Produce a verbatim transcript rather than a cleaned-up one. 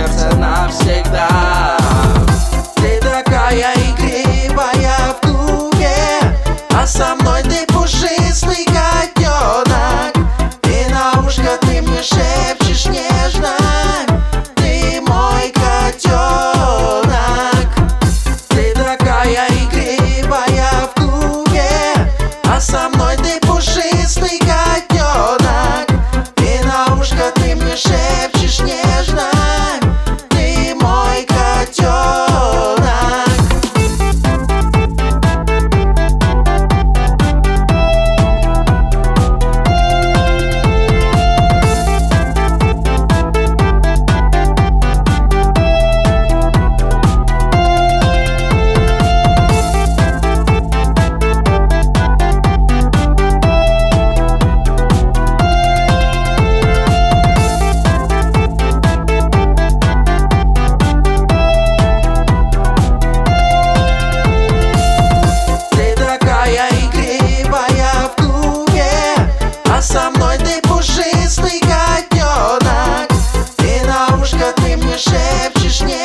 сердце навсегда. Ты такая игривая в духе, а со мной ты пушистый котенок. И на ушко ты мне шепчешь нежно: ты мой котенок. Ты такая игривая в духе, а со мной ты пушистый котенок. И на ушко ты мне шепчешь нежно: ты мой котенок. Со мной ты пушистый котенок. И на ушко ты мне шепчешь не